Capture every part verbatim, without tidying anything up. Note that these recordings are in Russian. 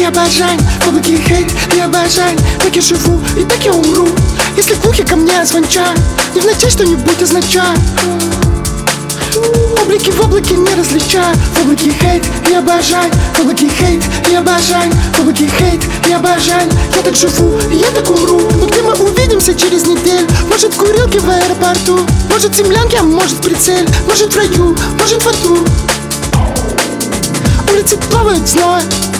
обожаю, в облаке хейт и обожаю. Так я живу и так я умру, если в ухе ко мне звончат, не в ночи что-нибудь означает. Облаки в облаке не различаю, в облаке хейт и обожаю, в облаке хейт и обожаю, в облаке хейт и обожаю. Я так живу и я так умру, но где мы увидимся через неделю? Может в курилке в аэропорту, может в землянке, а может в прицеле, может в раю, может в аду. Улицы плавают зной,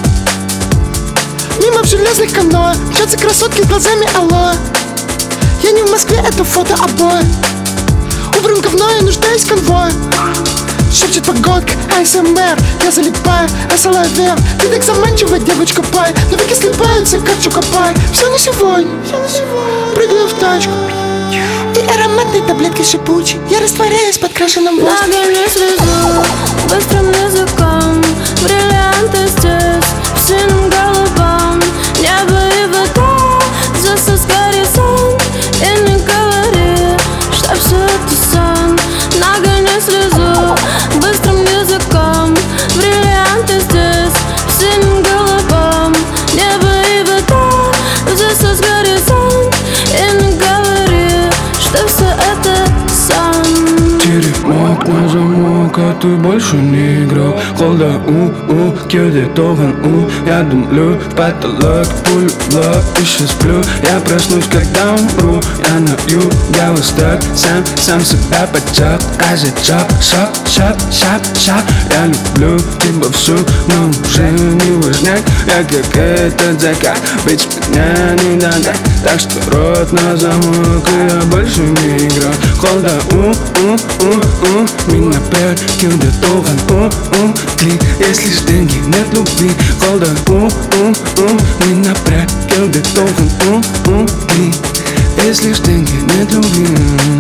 мимо в железных каноэ мчатся красотки с глазами алоэ. Я не в Москве, это фото обои. Убран говно, я нуждаюсь в конвое. Шепчет погодка, а эс эм эр. Я залипаю, эс-эл-эй-вер. Ты так заманчива, девочка пай, но веки слипаются, как чукопай. Все на сегодня, прыгаю в тачку и ароматной таблеткой шипучей я растворяюсь под крашеным воздухом. Нагони слезу быстрым языком, бриллианты здесь в синем голубом. Небо и вода, засос горизонт. И не говори, что все это сон. Нагони слезу быстрым языком, бриллианты здесь в синем голубом. Небо и вода, засос горизонт. И не говори, что все это сон. Теремок на замок, а ты больше не игрок. Холда у-у, кеды тохан у. Я думаю в потолок, пулю в лоб, еще сплю. Я проснусь, когда умру. Я на ю, я устал, сам, сам себя подчак. Казачок, шок, шок, шок, шок. Я люблю тебя всю, но уже не важняк. Я как этот закат, быть меня не догнать. Так что рот на замок, и я больше не игрок. Холда у-у-у-у, меня прет, кеды тохан у-у. Клик, если ж деньги нет любви. Холда у-у-у, меня прет, кеды тохан у-у. Клик, если ж деньги нет любви.